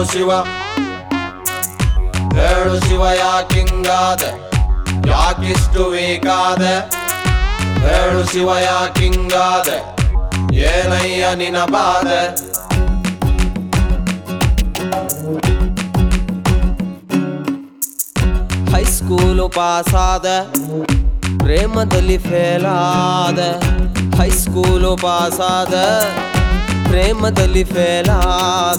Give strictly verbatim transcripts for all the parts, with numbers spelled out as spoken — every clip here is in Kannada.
ಶಿವ ಹೇಳು ಶಿವ ಯಾಕಿಂಗಾದೆ ಯಾಕಿಷ್ಟು ಬೇಕಾದೆ ಹೇಳು ಶಿವ ಯಾಕಿಂಗಾದೆ ಏನಯ್ಯ ನಿನ ಬಾದೆ ಹೈಸ್ಕೂಲು ಪಾಸಾದ ಪ್ರೇಮದಲ್ಲಿ ಫೇಲಾದ ಹೈಸ್ಕೂಲು ಪಾಸಾದ ಪ್ರೇಮದಲ್ಲಿ ಫೇಲಾದ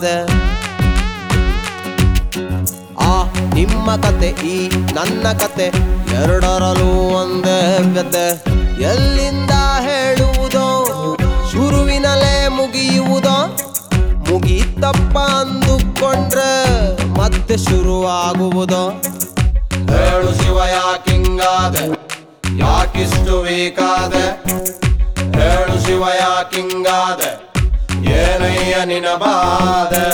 ಆ ನಿಮ್ಮ ಕತೆ ಈ ನನ್ನ ಕತೆ ಎರಡರಲ್ಲೂ ಒಂದೇ ವ್ಯತೆ ಎಲ್ಲಿಂದ ಹೇಳುವುದೋ ಶುರುವಿನಲ್ಲೇ ಮುಗಿಯುವುದೋ ಮುಗಿತಪ್ಪ ಅಂದುಕೊಂಡ್ರೆ ಮತ್ತೆ ಶುರುವಾಗುವುದೋ ಹೇಳು ಶಿವ ಯಾಕಿಂಗಾದೆ ಯಾಕಿಷ್ಟು ಬೇಕಾದೆ ಹೇಳು ಶಿವ ಯಾಕಿಂಗಾದೆ ಏನಯ್ಯ ನಿನ ಬಾದೆ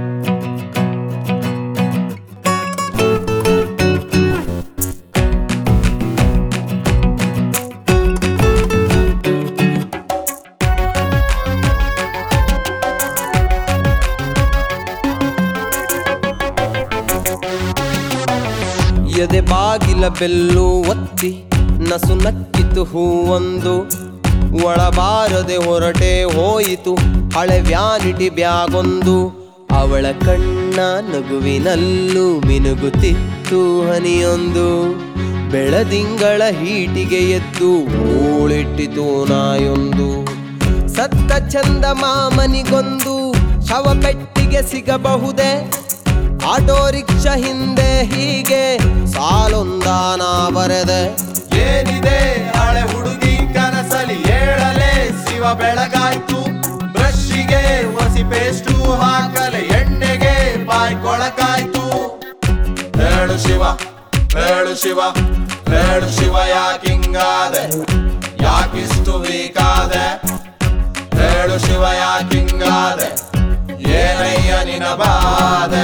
ಎದೆ ಬಾಗಿಲ ಬೆಲ್ಲು ಒತ್ತಿ ನಸು ನಕ್ಕಿತು ಹೂವೊಂದು ಒಳಬಾರದೆ ಹೊರಟೆ ಹೋಯಿತು ಹಳೆ ವ್ಯಾನಿಟಿ ಬ್ಯಾಗೊಂದು ಅವಳ ಕಣ್ಣ ನಗುವಿನಲ್ಲೂ ಮಿನುಗುತ್ತಿತ್ತು ಹನಿಯೊಂದು ಬೆಳದಿಂಗಳ ಹೀಟಿಗೆ ಎದ್ದು ಹೂಳಿಟ್ಟಿತು ನಾಯೊಂದು ಸತ್ತ ಚಂದ ಮಾಮನಿಗೊಂದು ಶವಪೆಟ್ಟಿಗೆ ಸಿಗಬಹುದೇ ಆಟೋ ರಿಕ್ಷಾ ಹಿಂದೆ ಹೀಗೆ ಸಾಲೊಂದಾನ ಬರೆದೆ ಏನಿದೆ ಹಳೆ ಹುಡುಗಿ ಕನಸಲಿ ಹೇಳಲೆ ಶಿವ ಬೆಳಗಾಯ್ತು ಬ್ರಷ್ಗೆ ಹಸಿ ಪೇಸ್ಟು ಹಾಕಲೆ ಎಣ್ಣೆಗೆ ಬಾಯ್ ಕೊಳಕಾಯ್ತು ಹೇಳು ಶಿವ ಹೇಳು ಶಿವ ಹೇಳು ಶಿವ ಯಾಕಿಂಗಾದೆ ಯಾಕಿಷ್ಟು ಬೇಕಾದೆ ಹೇಳು ಶಿವ ಯಾಕಿಂಗಾದೆ ಏನಯ್ಯ ನಿನ ಬಾದೆ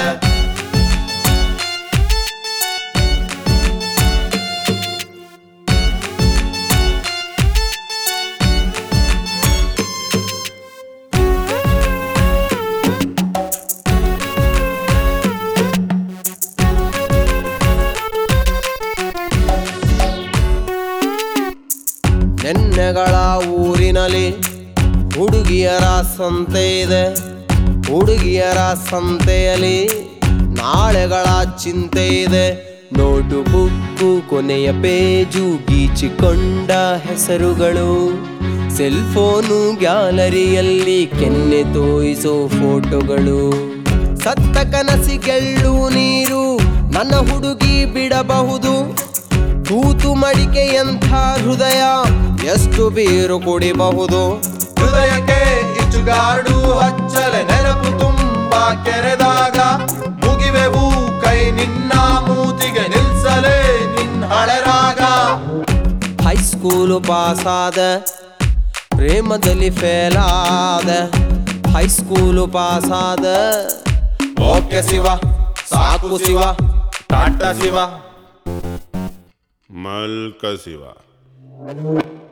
ನೆನ್ನೆಗಳ ಊರಿನಲ್ಲಿ ಹುಡುಗಿಯರ ಸಂತೆ ಇದೆ ಹುಡುಗಿಯರ ಸಂತೆಯಲ್ಲಿ ನಾಳೆಗಳ ಚಿಂತೆ ಇದೆ ನೋಟು ಬುಕ್ಕು ಕೊನೆಯ ಪೇಜು ಗೀಚಿಕೊಂಡ ಹೆಸರುಗಳು ಸೆಲ್ಫೋನು ಗ್ಯಾಲರಿಯಲ್ಲಿ ಕೆನ್ನೆ ತೋರಿಸೋ ಫೋಟೋಗಳು ಸತ್ತ ಕನಸಿಗೆಳ್ಳು ನೀರು ನನ್ನ ಹುಡುಗಿ ಬಿಡಬಹುದು ತೂತು ಮಡಿಕೆಯಂಥ ಹೃದಯ ಎಷ್ಟು ಬೀರು ಕುಡಿಬಹುದು ಹೃದಯಕ್ಕೆ ಇಚ್ಚುಗಾಡು ಹಚ್ಚಲೆ ನೆನಪು ತುಂಬಾ ಕೆರೆದಾಗ ಮುಗಿವೆವು ಕೈ ನಿನ್ನ ಮೂತಿಗೆ ನಿಲ್ಸಲೇ ನಿನ್ನ ಹಳೆರಾಗ ಹೈಸ್ಕೂಲು ಪಾಸಾದ ಪ್ರೇಮದಲ್ಲಿ ಫೇಲಾದ ಹೈಸ್ಕೂಲು ಪಾಸಾದ ಓಕೆ ಶಿವ ಸಾಕು ಶಿವ ಟಾಟಾ ಶಿವ ಮಲ್ಕ ಶಿವ